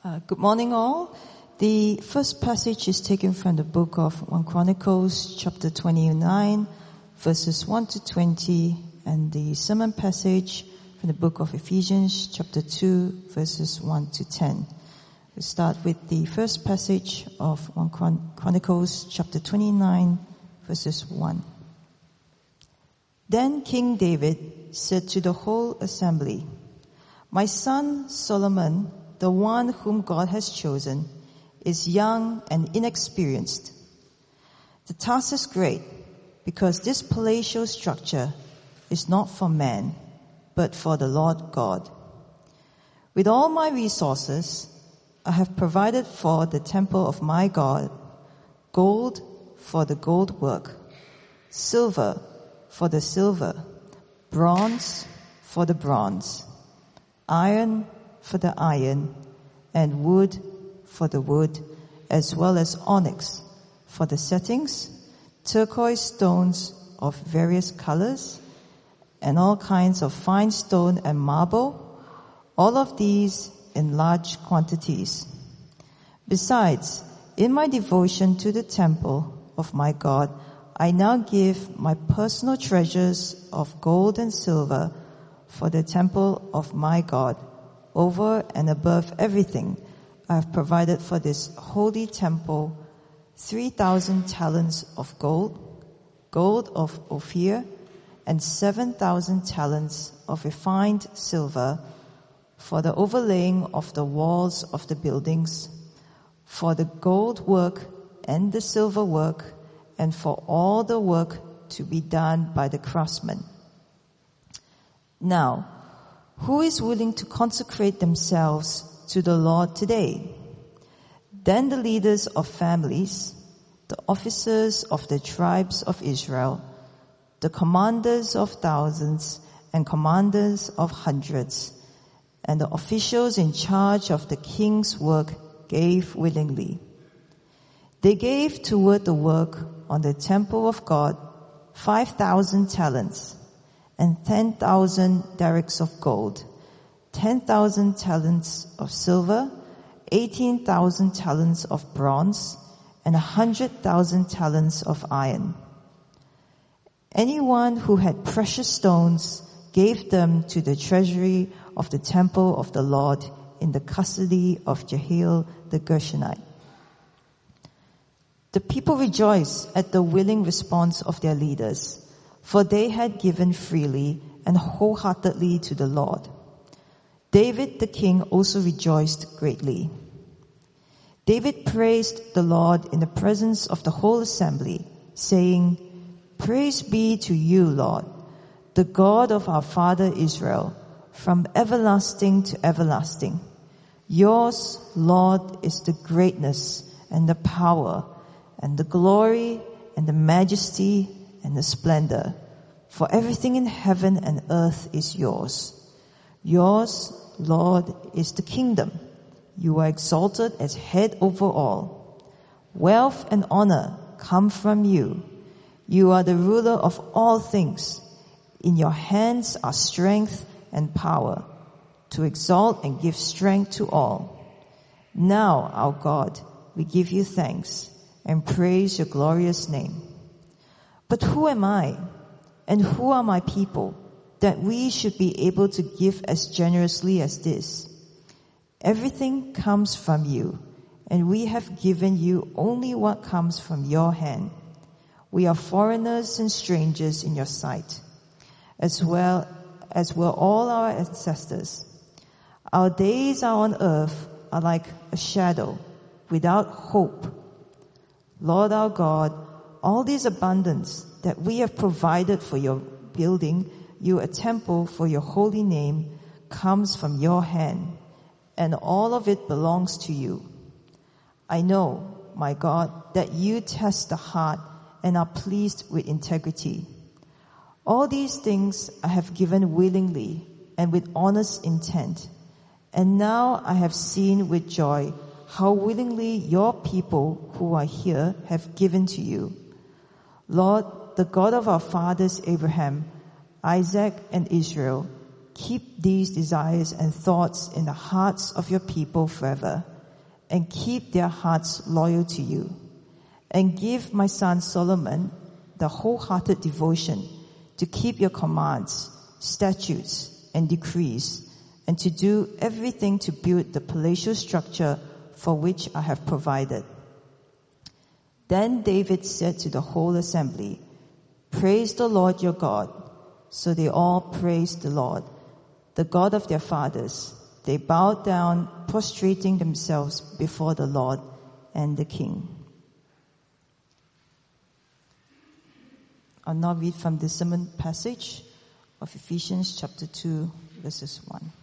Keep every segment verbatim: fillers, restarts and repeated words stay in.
Uh, good morning all. The first passage is taken from the book of First Chronicles chapter twenty-nine verses one to twenty, and the sermon passage from the book of Ephesians chapter two verses one to ten. We start with the first passage of First Chronicles chapter twenty-nine verses one. Then King David said to the whole assembly, "My son Solomon, the one whom God has chosen, is young and inexperienced. The task is great because this palatial structure is not for man, but for the Lord God. With all my resources, I have provided for the temple of my God, gold for the gold work, silver for the silver, bronze for the bronze, iron for the iron, and wood for the wood, as well as onyx for the settings, turquoise stones of various colors, and all kinds of fine stone and marble, all of these in large quantities. Besides, in my devotion to the temple of my God, I now give my personal treasures of gold and silver for the temple of my God. Over and above everything, I have provided for this holy temple three thousand talents of gold, gold of Ophir, and seven thousand talents of refined silver for the overlaying of the walls of the buildings, for the gold work and the silver work, and for all the work to be done by the craftsmen. Now, who is willing to consecrate themselves to the Lord today?" Then the leaders of families, the officers of the tribes of Israel, the commanders of thousands and commanders of hundreds, and the officials in charge of the king's work gave willingly. They gave toward the work on the temple of God five thousand talents, and ten thousand derricks of gold, ten thousand talents of silver, eighteen thousand talents of bronze, and a hundred thousand talents of iron. Anyone who had precious stones gave them to the treasury of the temple of the Lord in the custody of Jehiel the Gershonite. The people rejoiced at the willing response of their leaders, for they had given freely and wholeheartedly to the Lord. David the king also rejoiced greatly. David praised the Lord in the presence of the whole assembly, saying, "Praise be to you, Lord, the God of our father Israel, from everlasting to everlasting. Yours, Lord, is the greatness and the power and the glory and the majesty and the splendor, for everything in heaven and earth is yours. Yours, Lord, is the kingdom. You are exalted as head over all. Wealth and honor come from you. You are the ruler of all things. In your hands are strength and power, to exalt and give strength to all. Now, our God, we give you thanks and praise your glorious name. But who am I, and who are my people, that we should be able to give as generously as this? Everything comes from you, and we have given you only what comes from your hand. We are foreigners and strangers in your sight, as well as were all our ancestors. Our days are on earth are like a shadow, without hope. Lord our God, all this abundance that we have provided for your building you a temple for your holy name comes from your hand, and all of it belongs to you. I know, my God, that you test the heart and are pleased with integrity. All these things I have given willingly and with honest intent, and now I have seen with joy how willingly your people who are here have given to you. Lord, the God of our fathers Abraham, Isaac, and Israel, keep these desires and thoughts in the hearts of your people forever, and keep their hearts loyal to you. And give my son Solomon the wholehearted devotion to keep your commands, statutes, and decrees, and to do everything to build the palatial structure for which I have provided." Then David said to the whole assembly, "Praise the Lord your God." So they all praised the Lord, the God of their fathers. They bowed down, prostrating themselves before the Lord and the king. I'll now read from the sermon passage of Ephesians chapter two, verses one.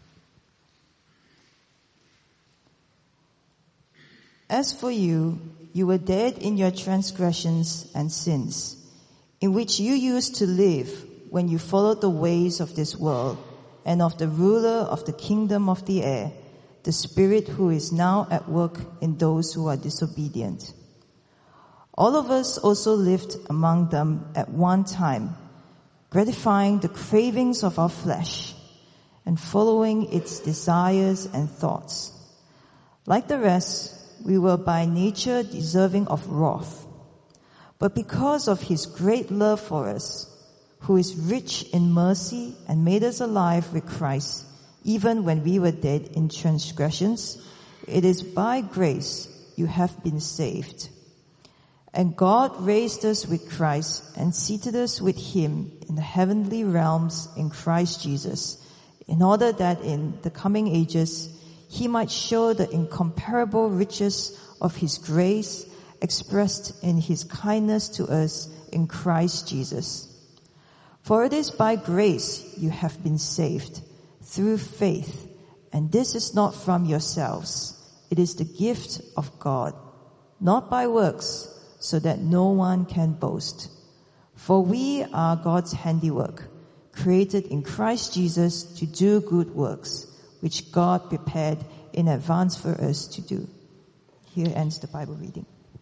"As for you, you were dead in your transgressions and sins, in which you used to live when you followed the ways of this world and of the ruler of the kingdom of the air, the spirit who is now at work in those who are disobedient. All of us also lived among them at one time, gratifying the cravings of our flesh and following its desires and thoughts. Like the rest, we were by nature deserving of wrath. But because of his great love for us, who is rich in mercy and made us alive with Christ, even when we were dead in transgressions, it is by grace you have been saved. And God raised us with Christ and seated us with him in the heavenly realms in Christ Jesus, in order that in the coming ages he might show the incomparable riches of his grace expressed in his kindness to us in Christ Jesus. For it is by grace you have been saved, through faith, and this is not from yourselves. It is the gift of God, not by works, so that no one can boast. For we are God's handiwork, created in Christ Jesus to do good works, which God prepared in advance for us to do. Here ends the Bible reading.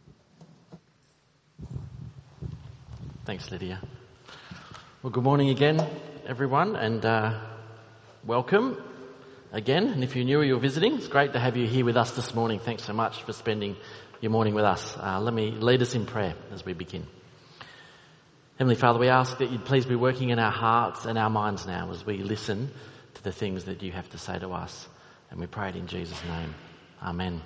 Thanks, Lydia. Well, good morning again, everyone, and uh, welcome again. And if you're new or you're visiting, it's great to have you here with us this morning. Thanks so much for spending your morning with us. Uh, let me lead us in prayer as we begin. Heavenly Father, we ask that you'd please be working in our hearts and our minds now as we listen to the things that you have to say to us. And we pray it in Jesus' name. Amen.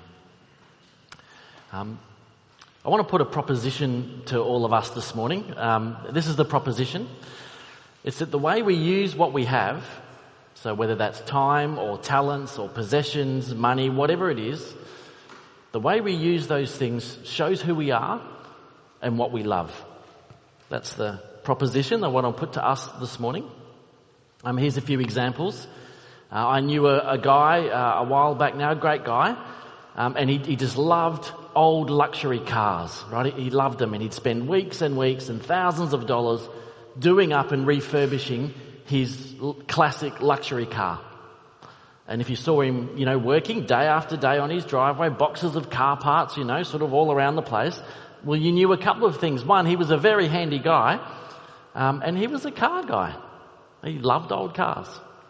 Um, I want to put a proposition to all of us this morning. Um, this is the proposition. It's that the way we use what we have, so whether that's time or talents or possessions, money, whatever it is, the way we use those things shows who we are and what we love. That's the proposition I want to put to us this morning. Um, here's a few examples. Uh, I knew a, a guy uh, a while back now, a great guy, um, and he, he just loved old luxury cars, right? He loved them, and he'd spend weeks and weeks and thousands of dollars doing up and refurbishing his l- classic luxury car. And if you saw him, you know, working day after day on his driveway, boxes of car parts, you know, sort of all around the place, well, you knew a couple of things. One, he was a very handy guy, um, and he was a car guy. He loved old cars.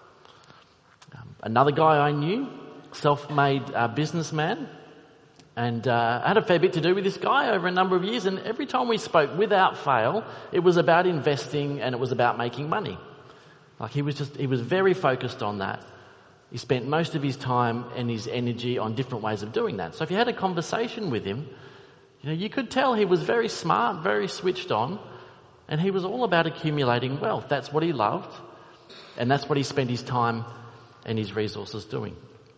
Um, another guy I knew, self-made uh, businessman, and uh, I had a fair bit to do with this guy over a number of years, and every time we spoke, without fail, it was about investing and it was about making money. Like he was just, he was very focused on that. He spent most of his time and his energy on different ways of doing that. So if you had a conversation with him, you know, you could tell he was very smart, very switched on, and he was all about accumulating wealth. That's what he loved, and that's what he spent his time and his resources doing.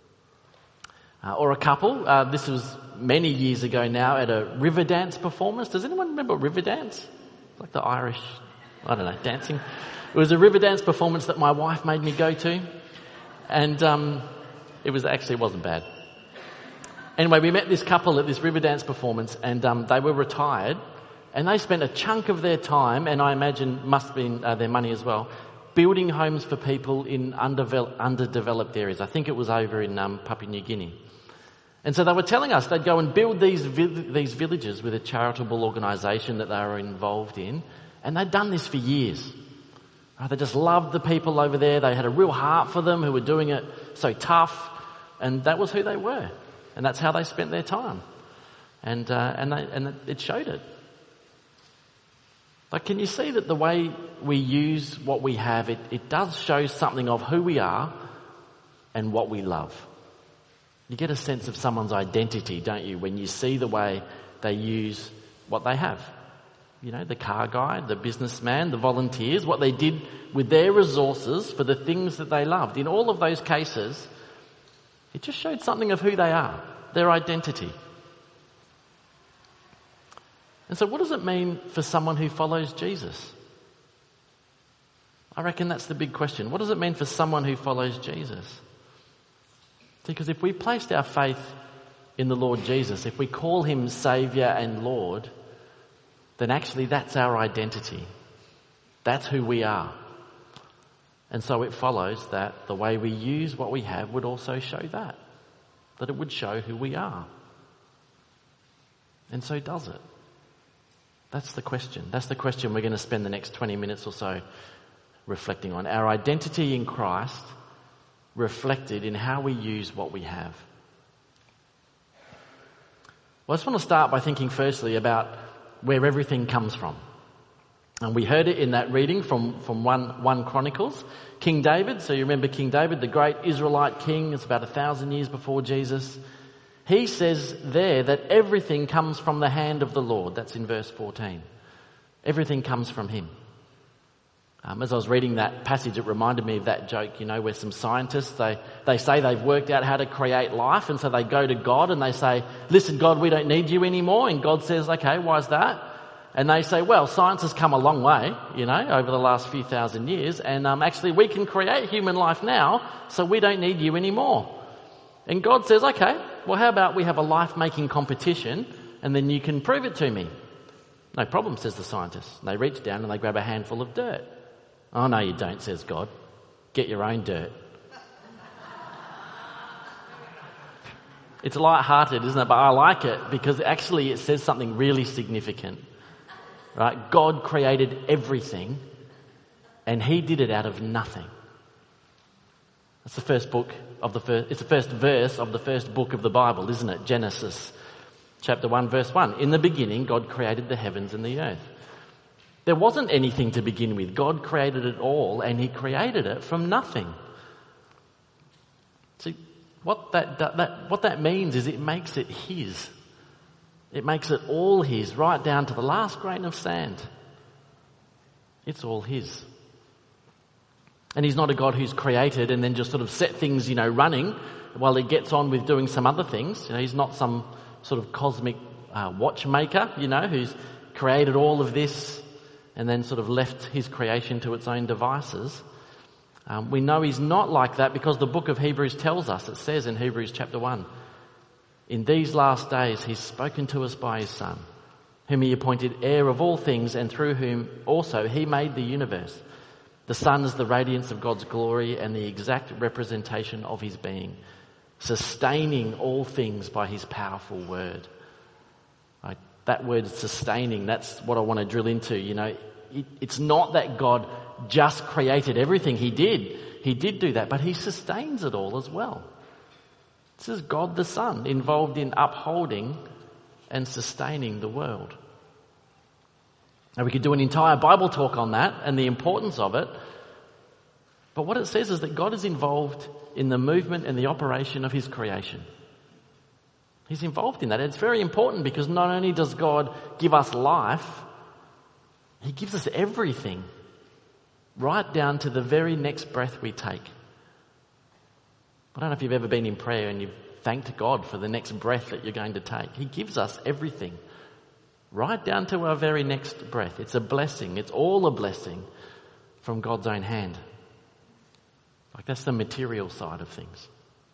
Uh, or a couple, uh, this was many years ago now at a river dance performance. Does anyone remember river dance? Like the Irish, I don't know, dancing. It was a river dance performance that my wife made me go to. And um, it was actually, it wasn't bad. Anyway, we met this couple at this river dance performance, and um, they were retired, and they spent a chunk of their time, and I imagine must have been uh, their money as well, building homes for people in underdeveloped, underdeveloped areas. I think it was over in um, Papua New Guinea. And so they were telling us they'd go and build these vi- these villages with a charitable organisation that they were involved in, and they'd done this for years. Right? They just loved the people over there. They had a real heart for them who were doing it so tough. And that was who they were. And that's how they spent their time. And uh, and, they, and it showed it. Like, can you see that the way we use what we have, it, it does show something of who we are and what we love. You get a sense of someone's identity, don't you, when you see the way they use what they have. You know, the car guy, the businessman, the volunteers, what they did with their resources for the things that they loved. In all of those cases, it just showed something of who they are, their identity. And so what does it mean for someone who follows Jesus? I reckon that's the big question. What does it mean for someone who follows Jesus? Because if we placed our faith in the Lord Jesus, if we call him Saviour and Lord, then actually that's our identity. That's who we are. And so it follows that the way we use what we have would also show that. That it would show who we are. And so does it. That's the question. That's the question we're going to spend the next twenty minutes or so reflecting on. Our identity in Christ reflected in how we use what we have. Well, I just want to start by thinking firstly about where everything comes from. And we heard it in that reading from, from one, one Chronicles. King David, so you remember King David, the great Israelite king, it's about a thousand years before Jesus. He says there that everything comes from the hand of the Lord. That's in verse fourteen. Everything comes from him. Um, as I was reading that passage, it reminded me of that joke, you know, where some scientists, they, they say they've worked out how to create life, and so they go to God and they say, listen, God, we don't need you anymore. And God says, okay, why is that? And they say, well, science has come a long way, you know, over the last few thousand years, and um, actually we can create human life now, so we don't need you anymore. And God says, okay, well, how about we have a life-making competition, and then you can prove it to me? No problem, says the scientist. And they reach down and they grab a handful of dirt. Oh, no, you don't, says God. Get your own dirt. It's light-hearted, isn't it? But I like it because actually it says something really significant. Right? God created everything and he did it out of nothing. That's the first book of the first, it's the first verse of the first book of the Bible, isn't it? Genesis chapter one, verse one. In the beginning, God created the heavens and the earth. There wasn't anything to begin with. God created it all and he created it from nothing. See, what that, that, what that means is it makes it his. It makes it all his, right down to the last grain of sand. It's all his. And he's not a God who's created and then just sort of set things, you know, running while he gets on with doing some other things. You know, he's not some sort of cosmic uh, watchmaker, you know, who's created all of this and then sort of left his creation to its own devices. Um, we know he's not like that because the book of Hebrews tells us, it says in Hebrews chapter one, in these last days he's spoken to us by his Son, whom he appointed heir of all things and through whom also he made the universe. The Son is the radiance of God's glory and the exact representation of his being, sustaining all things by his powerful word. Right? That word sustaining, that's what I want to drill into. You know, it, it's not that God just created everything. He did. He did do that, but he sustains it all as well. This is God the Son involved in upholding and sustaining the world. Now we could do an entire Bible talk on that and the importance of it. But what it says is that God is involved in the movement and the operation of his creation. He's involved in that. It's very important because not only does God give us life, he gives us everything, right down to the very next breath we take. I don't know if you've ever been in prayer and you've thanked God for the next breath that you're going to take. He gives us everything, right down to our very next breath. It's a blessing. It's all a blessing from God's own hand. Like that's the material side of things.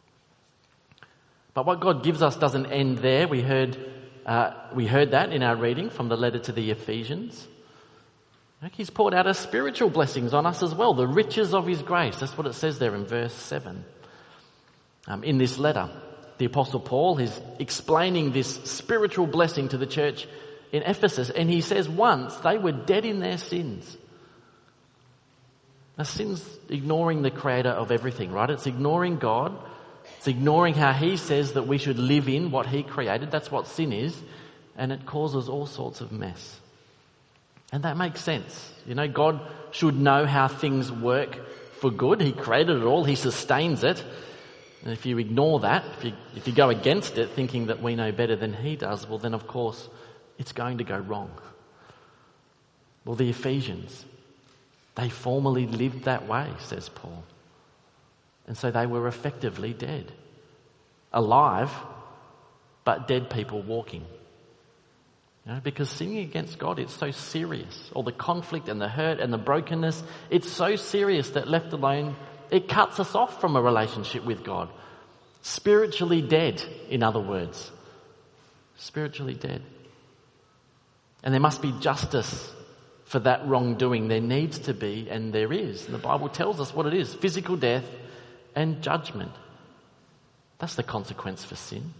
But what God gives us doesn't end there. We heard, uh, we heard that in our reading from the letter to the Ephesians. He's poured out his spiritual blessings on us as well, the riches of his grace. That's what it says there in verse seven. Um, in this letter, the Apostle Paul is explaining this spiritual blessing to the church in Ephesus, and he says once they were dead in their sins. Now, sin's ignoring the creator of everything, right? It's ignoring God. It's ignoring how he says that we should live in what he created. That's what sin is. And it causes all sorts of mess. And that makes sense. You know, God should know how things work for good. He created it all. He sustains it. And if you ignore that, if you, if you go against it thinking that we know better than he does, well then of course it's going to go wrong. Well, the Ephesians, they formerly lived that way, says Paul. And so they were effectively dead. Alive, but dead people walking. You know, because sinning against God, it's so serious. All the conflict and the hurt and the brokenness, it's so serious that left alone, it cuts us off from a relationship with God. Spiritually dead, in other words. Spiritually dead. And there must be justice for that wrongdoing. There needs to be, and there is. And the Bible tells us what it is. Physical death and judgment. That's the consequence for sin.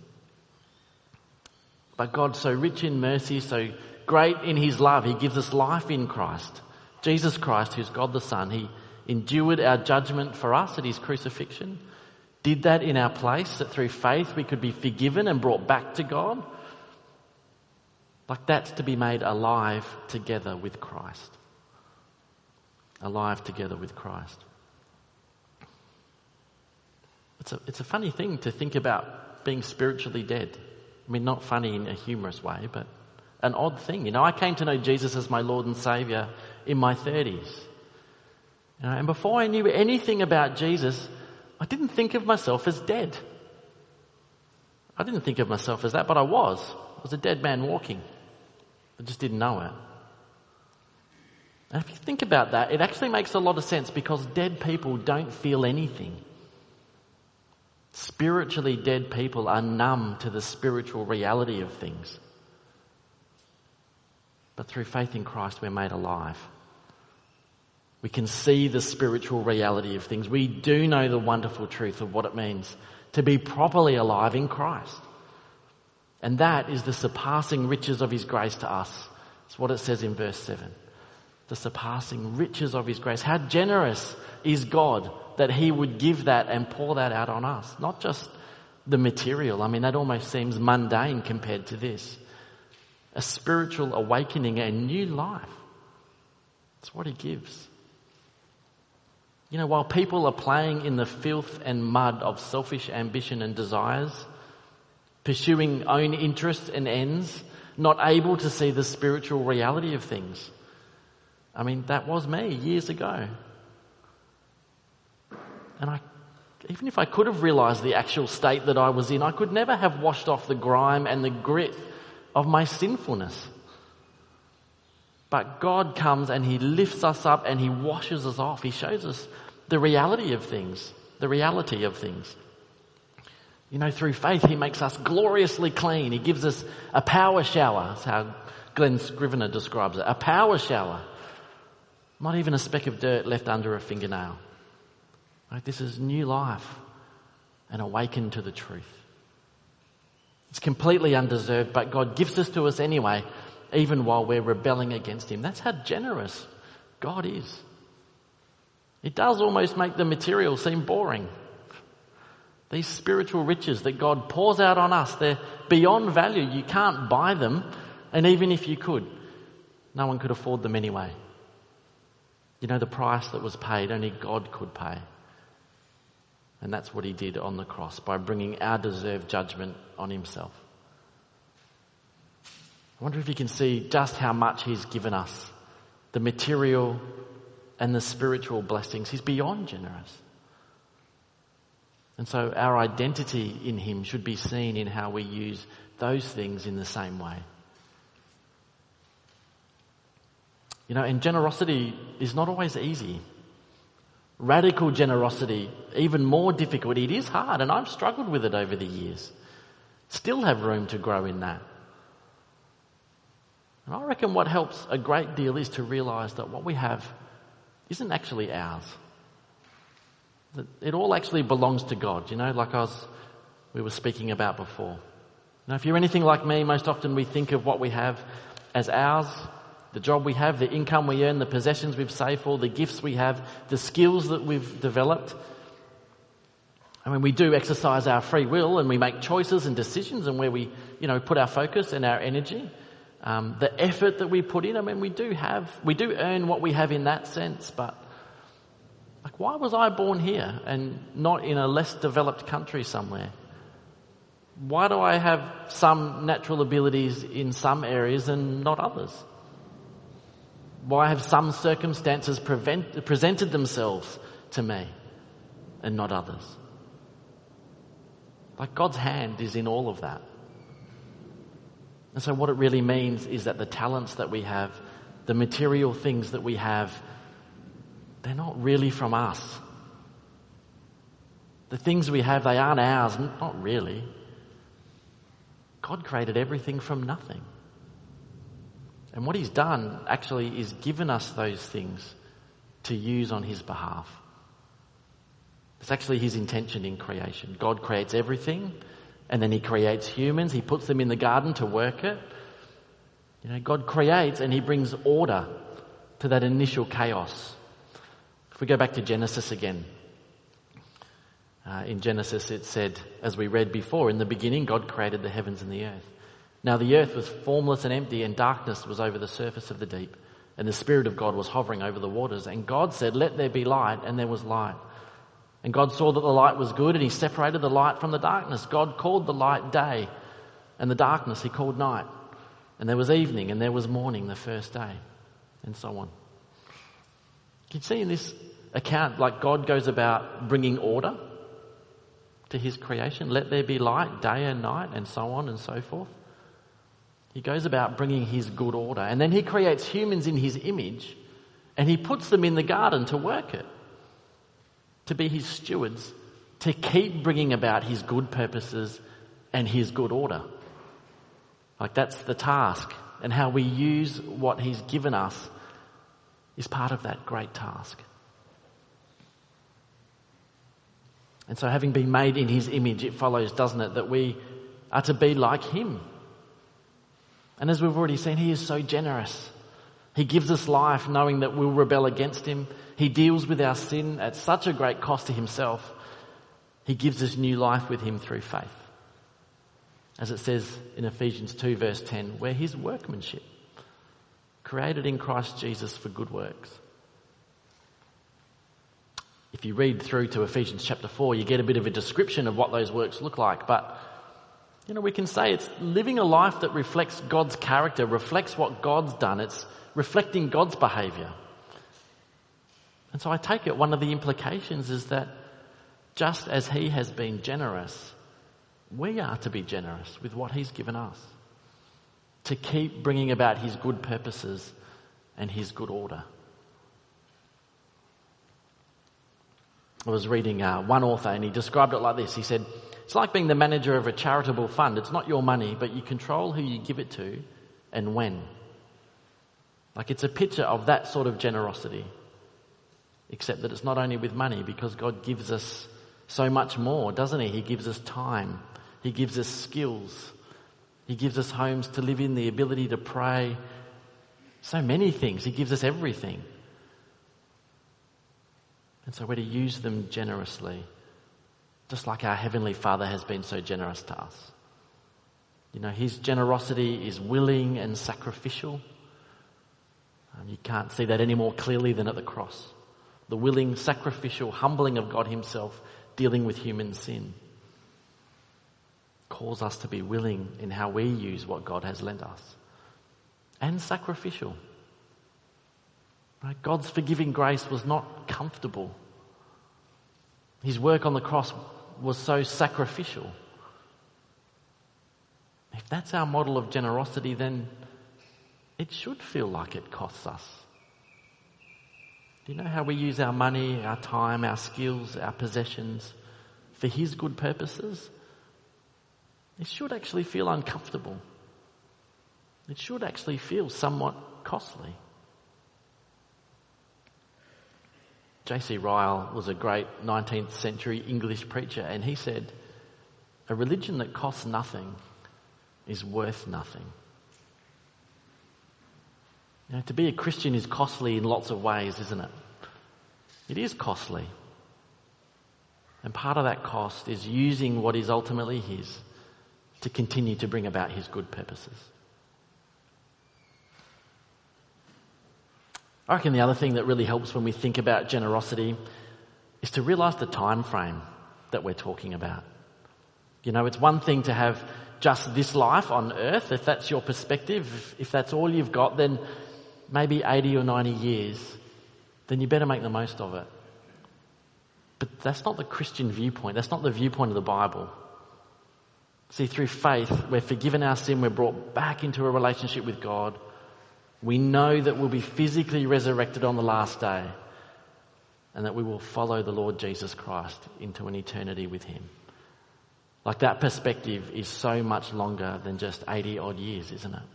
But God, so rich in mercy, so great in his love, he gives us life in Christ. Jesus Christ, who's God the Son, he endured our judgment for us at his crucifixion, did that in our place, that through faith we could be forgiven and brought back to God. Like that's to be made alive together with Christ. Alive together with Christ. It's a, it's a funny thing to think about being spiritually dead. I mean, not funny in a humorous way, but an odd thing. You know, I came to know Jesus as my Lord and Saviour in my thirties. You know, and before I knew anything about Jesus, I didn't think of myself as dead. I didn't think of myself as that, but I was. I was a dead man walking. I just didn't know it. And if you think about that, it actually makes a lot of sense because dead people don't feel anything. Spiritually dead people are numb to the spiritual reality of things. But through faith in Christ, we're made alive. We can see the spiritual reality of things. We do know the wonderful truth of what it means to be properly alive in Christ. And that is the surpassing riches of his grace to us. That's what it says in verse seven. The surpassing riches of his grace. How generous is God that he would give that and pour that out on us. Not just the material. I mean, that almost seems mundane compared to this. A spiritual awakening and new life. That's what he gives. You know, while people are playing in the filth and mud of selfish ambition and desires, pursuing own interests and ends, not able to see the spiritual reality of things. I mean, that was me years ago. And I, even if I could have realised the actual state that I was in, I could never have washed off the grime and the grit of my sinfulness. But God comes and he lifts us up and he washes us off. He shows us the reality of things, the reality of things. You know, through faith he makes us gloriously clean. He gives us a power shower. That's how Glenn Scrivener describes it. A power shower. Not even a speck of dirt left under a fingernail. Right? This is new life and awakened to the truth. It's completely undeserved, but God gives this to us anyway, even while we're rebelling against him. That's how generous God is. It does almost make the material seem boring. These spiritual riches that God pours out on us, they're beyond value. You can't buy them, and even if you could, no one could afford them anyway. You know, the price that was paid, only God could pay. And that's what he did on the cross by bringing our deserved judgment on himself. I wonder if you can see just how much he's given us. The material and the spiritual blessings. He's beyond generous. And so our identity in him should be seen in how we use those things in the same way. You know, and generosity is not always easy. Radical generosity, even more difficult. It is hard, and I've struggled with it over the years. Still have room to grow in that. And I reckon what helps a great deal is to realise that what we have isn't actually ours. That it all actually belongs to God, you know, like I was, we were speaking about before. Now, if you're anything like me, most often we think of what we have as ours, The job we have, the income we earn, the possessions we've saved for, the gifts we have, the skills that we've developed. I mean, we do exercise our free will and we make choices and decisions and where we, you know, put our focus and our energy. Um, the effort that we put in, I mean, we do have, we do earn what we have in that sense, but like, why was I born here and not in a less developed country somewhere? Why do I have some natural abilities in some areas and not others? Why have some circumstances prevent, presented themselves to me and not others? Like, God's hand is in all of that. And so what it really means is that the talents that we have, the material things that we have, they're not really from us. The things we have, they aren't ours, not really. God created everything from nothing. And what he's done actually is given us those things to use on his behalf. It's actually his intention in creation. God creates everything, and then he creates humans. He puts them in the garden to work it. You know, God creates and he brings order to that initial chaos. If we go back to Genesis again. Uh, in Genesis it said, as we read before, in the beginning God created the heavens and the earth. Now the earth was formless and empty, and darkness was over the surface of the deep, and the Spirit of God was hovering over the waters. And God said, let there be light, and there was light. And God saw that the light was good, and he separated the light from the darkness. God called the light day, and the darkness he called night. And there was evening, and there was morning the first day, and so on. You can see in this account, like, God goes about bringing order to his creation. Let there be light, day and night, and so on and so forth. He goes about bringing his good order. And then he creates humans in his image, and he puts them in the garden to work it, to be his stewards, to keep bringing about his good purposes and his good order. Like, that's the task, and how we use what he's given us is part of that great task. And so, having been made in his image, it follows, doesn't it, that we are to be like him. And as we've already seen, he is so generous. He gives us life knowing that we'll rebel against him. He deals with our sin at such a great cost to himself. He gives us new life with him through faith. As it says in Ephesians two verse ten, we're his workmanship, created in Christ Jesus for good works. If you read through to Ephesians chapter four, you get a bit of a description of what those works look like. But, you know, we can say it's living a life that reflects God's character, reflects what God's done. It's reflecting God's behaviour. And so I take it one of the implications is that just as he has been generous, we are to be generous with what he's given us, to keep bringing about his good purposes and his good order. I was reading uh, one author, and he described it like this. He said, it's like being the manager of a charitable fund. It's not your money, but you control who you give it to and when. Like, it's a picture of that sort of generosity, except that it's not only with money, because God gives us so much more, doesn't he? He gives us time. He gives us skills. He gives us homes to live in, the ability to pray. So many things. He gives us everything. And so we're to use them generously, just like our Heavenly Father has been so generous to us. You know, his generosity is willing and sacrificial. Um, you can't see that any more clearly than at the cross. The willing, sacrificial, humbling of God himself, dealing with human sin, calls us to be willing in how we use what God has lent us. And sacrificial. Right? God's forgiving grace was not comfortable. His work on the cross was so sacrificial. If that's our model of generosity, then it should feel like it costs us. Do you know how we use our money, our time, our skills, our possessions for his good purposes? It should actually feel uncomfortable. It should actually feel somewhat costly. J C Ryle was a great nineteenth century English preacher, and he said, a religion that costs nothing is worth nothing. You know, to be a Christian is costly in lots of ways, isn't it? It is costly. And part of that cost is using what is ultimately his to continue to bring about his good purposes. I reckon the other thing that really helps when we think about generosity is to realise the time frame that we're talking about. You know, it's one thing to have just this life on earth, if that's your perspective, if that's all you've got, then maybe eighty or ninety years, then you better make the most of it. But that's not the Christian viewpoint. That's not the viewpoint of the Bible. See, through faith, we're forgiven our sin, we're brought back into a relationship with God. We know that we'll be physically resurrected on the last day and that we will follow the Lord Jesus Christ into an eternity with him. Like, that perspective is so much longer than just eighty odd years, isn't it?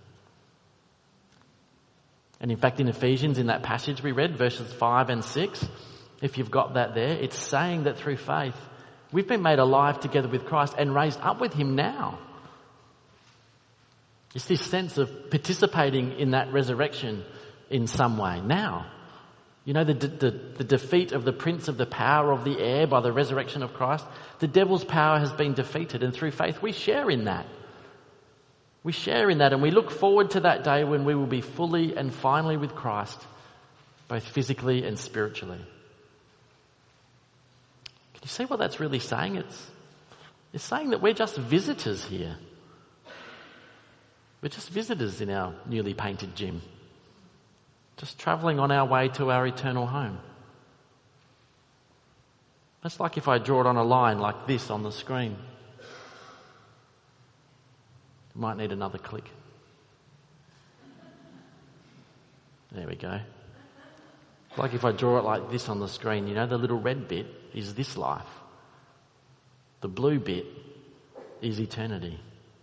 And in fact, in Ephesians, in that passage we read, verses five and six, if you've got that there, it's saying that through faith, we've been made alive together with Christ and raised up with him now. It's this sense of participating in that resurrection in some way now. You know, the, the, the defeat of the prince of the power of the air by the resurrection of Christ. The devil's power has been defeated, and through faith we share in that. We share in that, and we look forward to that day when we will be fully and finally with Christ, both physically and spiritually. Can you see what that's really saying? It's, it's saying that we're just visitors here. We're just visitors in our newly painted gym. Just travelling on our way to our eternal home. That's like if I draw it on a line like this on the screen. It might need another click. There we go. Like if I draw it like this on the screen, you know, the little red bit is this life. The blue bit is eternity.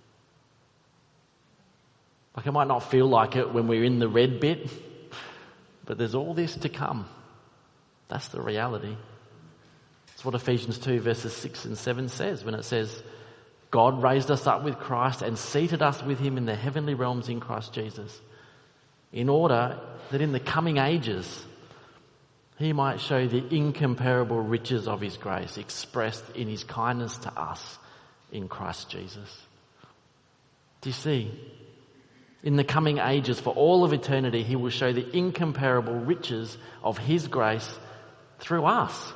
Like, it might not feel like it when we're in the red bit, but there's all this to come. That's the reality. It's what Ephesians two verses six and seven says when it says, God raised us up with Christ and seated us with him in the heavenly realms in Christ Jesus, in order that in the coming ages he might show the incomparable riches of his grace expressed in his kindness to us in Christ Jesus. Do you see? In the coming ages, for all of eternity, he will show the incomparable riches of his grace through us.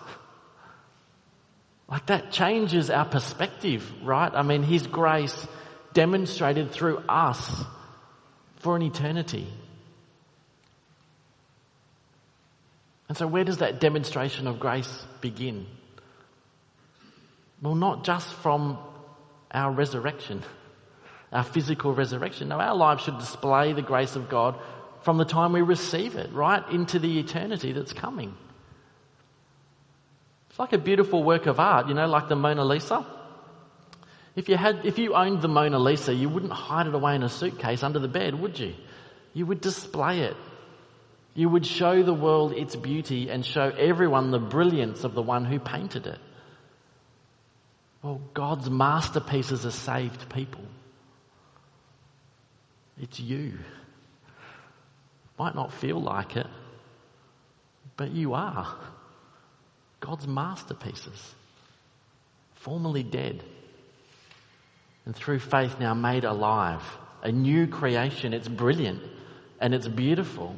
Like, that changes our perspective, right? I mean, his grace demonstrated through us for an eternity. And so where does that demonstration of grace begin? Well, not just from our resurrection, our physical resurrection. No, our lives should display the grace of God from the time we receive it, right, into the eternity that's coming. It's like a beautiful work of art, you know, like the Mona Lisa. If you had, if you owned the Mona Lisa, you wouldn't hide it away in a suitcase under the bed, would you? You would display it. You would show the world its beauty and show everyone the brilliance of the one who painted it. Well, God's masterpieces are saved people. It's you. Might not feel like it, but you are. God's masterpieces, formerly dead, and through faith now made alive. A new creation. It's brilliant and it's beautiful.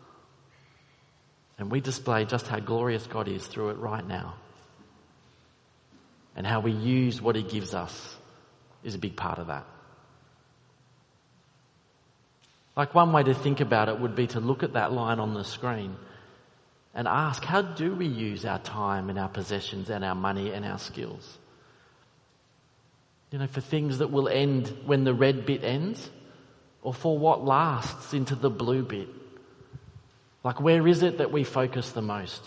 And we display just how glorious God is through it right now. And how we use what he gives us is a big part of that. Like, one way to think about it would be to look at that line on the screen and ask, how do we use our time and our possessions and our money and our skills? You know, for things that will end when the red bit ends, or for what lasts into the blue bit? Like, where is it that we focus the most?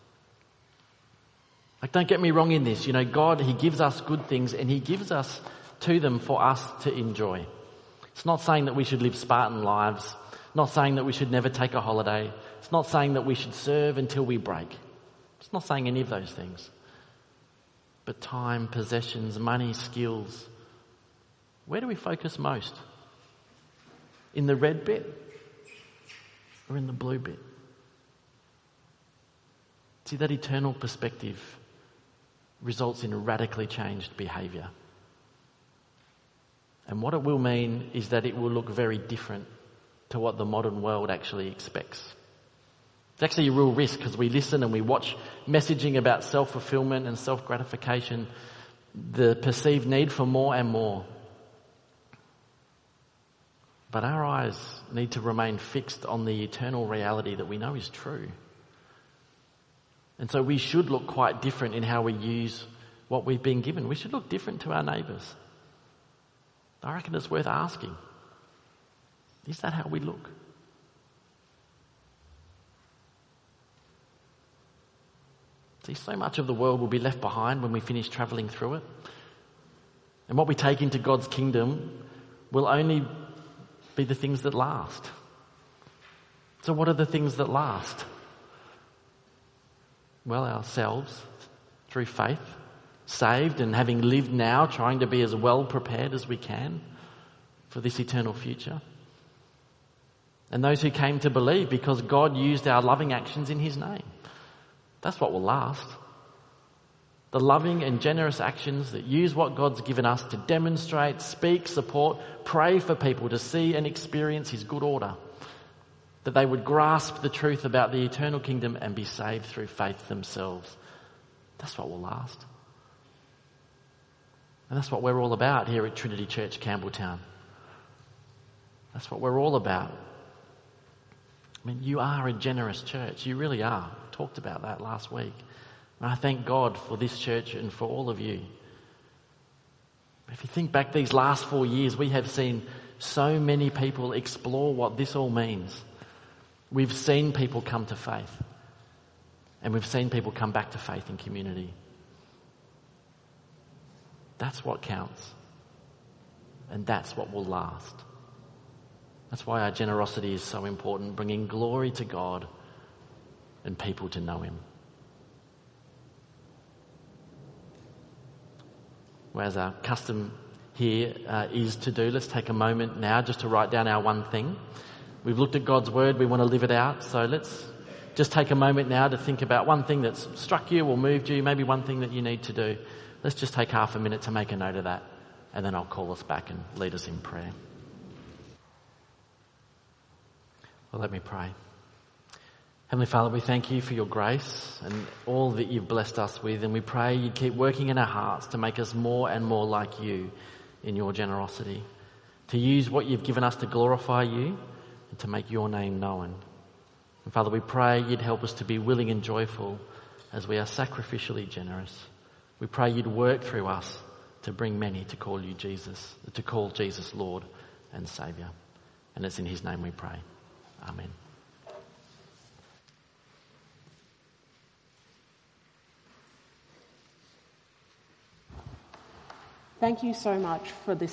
Like, don't get me wrong in this. You know, God, he gives us good things and he gives us to them for us to enjoy. It's not saying that we should live Spartan lives. Not saying that we should never take a holiday. It's not saying that we should serve until we break. It's not saying any of those things. But time, possessions, money, skills. Where do we focus most? In the red bit? or in the blue bit. See, that eternal perspective results in radically changed behaviour. And what it will mean is that it will look very different to what the modern world actually expects. It's actually a real risk because we listen and we watch messaging about self-fulfillment and self-gratification, the perceived need for more and more. But our eyes need to remain fixed on the eternal reality that we know is true. And so we should look quite different in how we use what we've been given. We should look different to our neighbours. I reckon it's worth asking. Is that how we look? See, so much of the world will be left behind when we finish travelling through it. And what we take into God's kingdom will only be the things that last. So what are the things that last? Well, ourselves, through faith, saved and having lived now, trying to be as well prepared as we can for this eternal future. And those who came to believe because God used our loving actions in his name. That's what will last. The loving and generous actions that use what God's given us to demonstrate, speak, support, pray for people to see and experience his good order. That they would grasp the truth about the eternal kingdom and be saved through faith themselves. That's what will last. And that's what we're all about here at Trinity Church, Campbelltown. That's what we're all about. I mean, you are a generous church. You really are. I talked about that last week. And I thank God for this church and for all of you. If you think back these last four years, we have seen so many people explore what this all means. We've seen people come to faith. And we've seen people come back to faith in community. That's what counts. And that's what will last. That's why our generosity is so important, bringing glory to God and people to know him. Well, as our custom here uh, is to do, let's take a moment now just to write down our one thing. We've looked at God's word, we want to live it out, so let's just take a moment now to think about one thing that's struck you or moved you, maybe one thing that you need to do. Let's just take half a minute to make a note of that, and then I'll call us back and lead us in prayer. Well, let me pray. Heavenly Father, we thank you for your grace and all that you've blessed us with, and we pray you keep working in our hearts to make us more and more like you in your generosity, to use what you've given us to glorify you and to make your name known. And Father, we pray you'd help us to be willing and joyful as we are sacrificially generous. We pray you'd work through us to bring many to call you Jesus, to call Jesus Lord and Saviour. And it's in his name we pray. Amen. Thank you so much for this